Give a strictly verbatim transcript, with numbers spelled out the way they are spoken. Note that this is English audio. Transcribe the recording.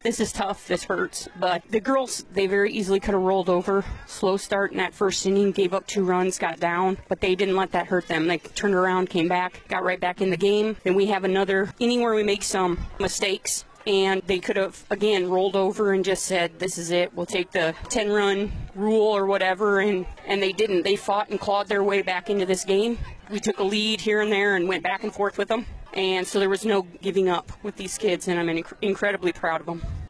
this is tough, this hurts. But the girls, they very easily could have rolled over. Slow start in that first inning, gave up two runs, got down, but they didn't let that hurt them. They turned around, came back, got right back in the game. Then we have another inning where we make some mistakes. And they could have, again, rolled over and just said, this is it, we'll take the ten-run rule or whatever, and, and they didn't. They fought and clawed their way back into this game. We took a lead here and there and went back and forth with them, and so there was no giving up with these kids, and I'm inc- incredibly proud of them.